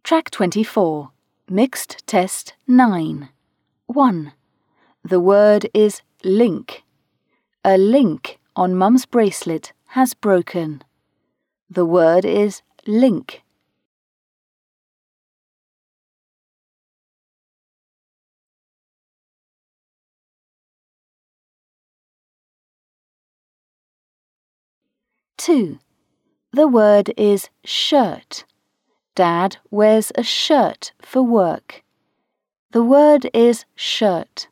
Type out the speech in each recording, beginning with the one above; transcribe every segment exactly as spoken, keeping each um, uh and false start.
Track twenty-four, Mixed Test nine. one. The word is link. A link on Mum's bracelet has broken. The word is link. two. The word is shirt. Dad wears a shirt for work. The word is shirt.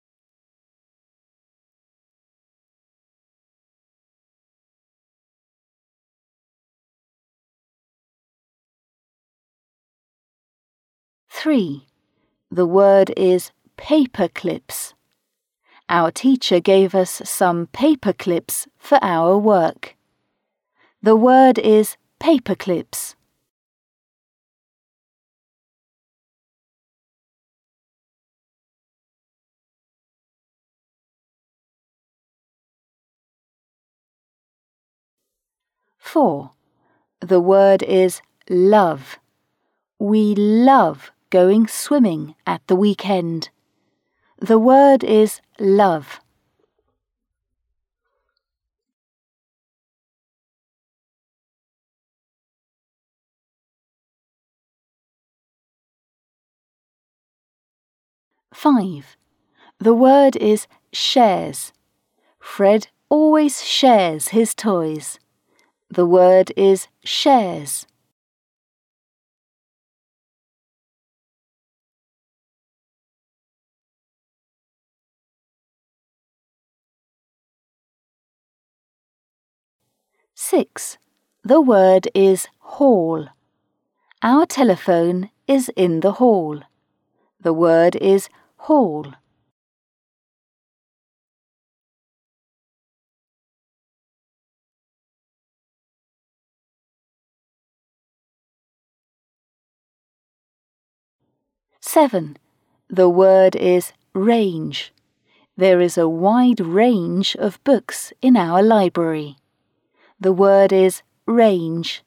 three. The word is paper clips. Our teacher gave us some paper clips for our work. The word is paper clips. four. The word is love. We love going swimming at the weekend. The word is love. five. The word is shares. Fred always shares his toys. The word is shares. six. The word is hall. Our telephone is in the hall. The word is hall. seven. The word is range. There is a wide range of books in our library. The word is range.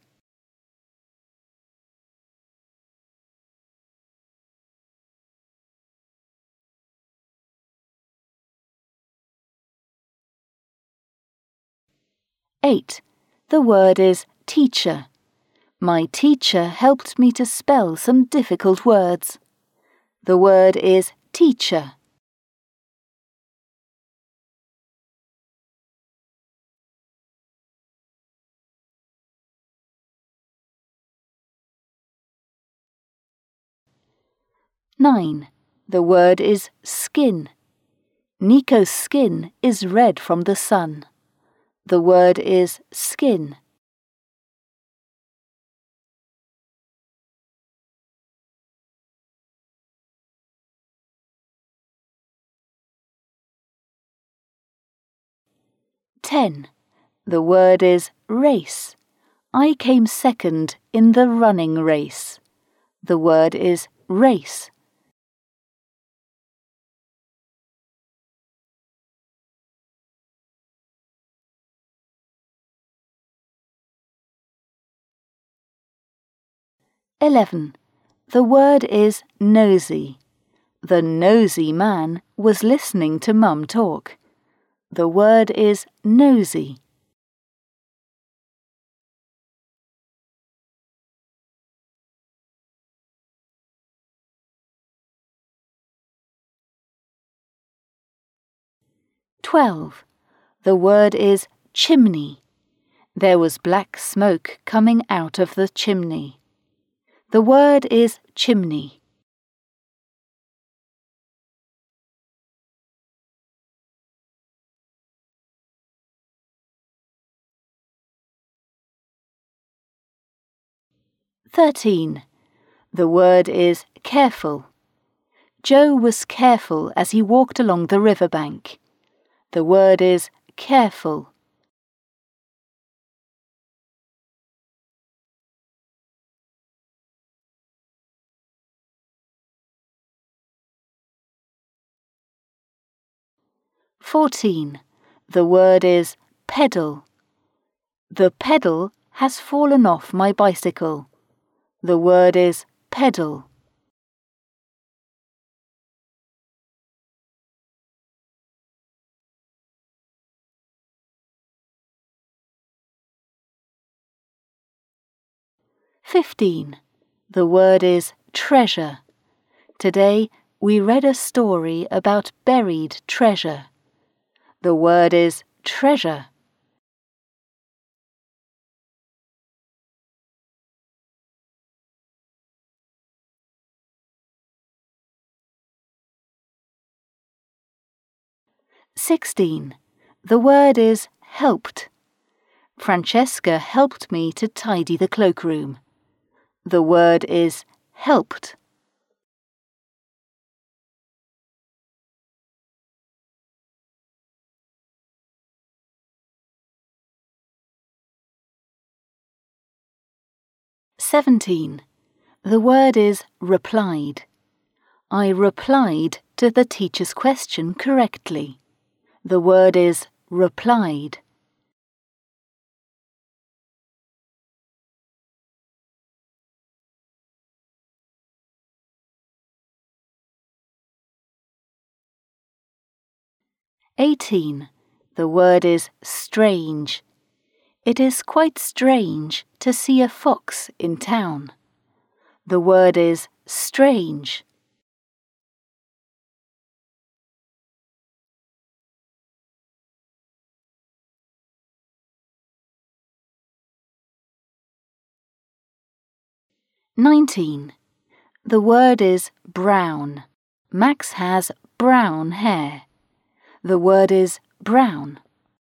eight. The word is teacher. My teacher helped me to spell some difficult words. The word is teacher. nine. The word is skin. Nico's skin is red from the sun. The word is skin. ten. The word is race. I came second in the running race. The word is race. eleven. The word is nosy. The nosy man was listening to Mum talk. The word is nosy. twelve. The word is chimney. There was black smoke coming out of the chimney. The word is chimney. thirteen. The word is careful. Joe was careful as he walked along the riverbank. The word is careful. fourteen. The word is pedal. The pedal has fallen off my bicycle. The word is pedal. pedal. Fifteen. The word is treasure. Today we read a story about buried treasure. The word is treasure. Sixteen. The word is helped. Francesca helped me to tidy the cloakroom. The word is helped. Seventeen. The word is replied. I replied to the teacher's question correctly. The word is replied. Eighteen. The word is strange. It is quite strange to see a fox in town. The word is strange. Nineteen. The word is brown. Max has brown hair. The word is brown.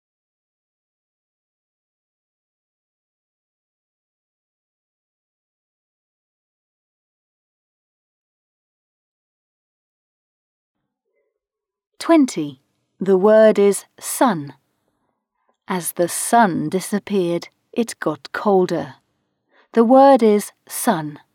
Twenty. The word is sun. As the sun disappeared, it got colder. The word is sun.